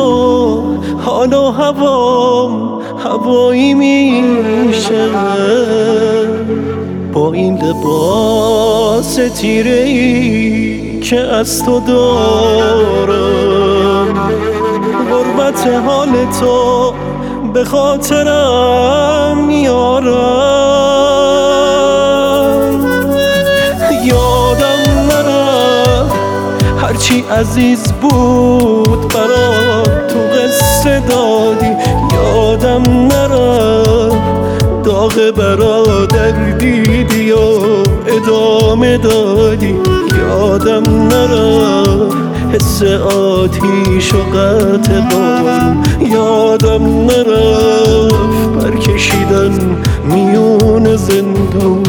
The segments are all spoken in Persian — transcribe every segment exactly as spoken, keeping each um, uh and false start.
تو حال و هوام هوایی میشه، با این لباس تیره ای که از تو دارم. غربت حال تو به خاطرم میارم. یادم نرفت هرچی عزیز بود برات تو قصه دادی. یادم نرفت داغ برادر دیدی و ادامه دادی. یادم نرفت حس آتیش و قطع بارون. یادم نرفت برکشیدن میون زندون.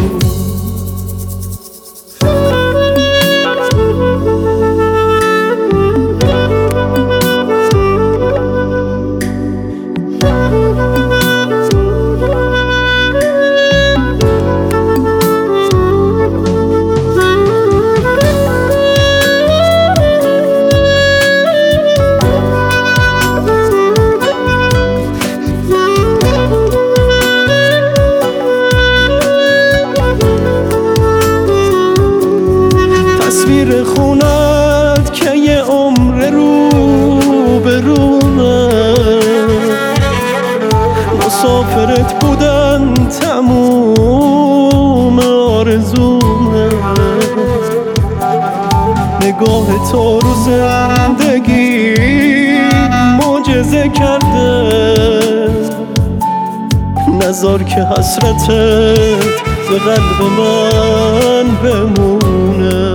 تصویر خونت که یه عمر رو به رومه، مسافرت بودن تموم آرزومه. نگاه تو رو زندگی معجزه کرده، نذار که حسرتت به قلب من بمونه.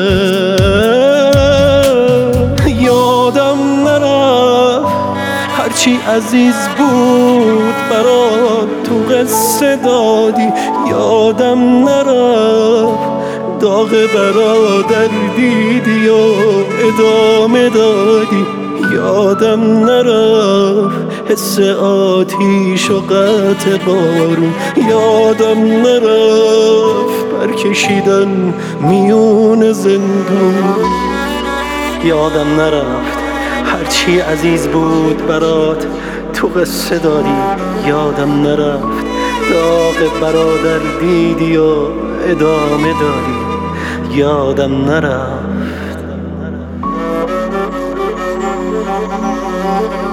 یادم نرفت هرچی عزیز بود برات تو قصه دادی. یادم نرفت داغ برادر دیدی و ادامه دادی. یادم نرفت حس آتیش و قطع بارون. یادم نرفت برکشیدن میون زندون. یادم نرفت هرچی عزیز بود برات تو قصه دادی. یادم نرفت داغ برادر دیدی و ادامه دادی. یادم نرفت.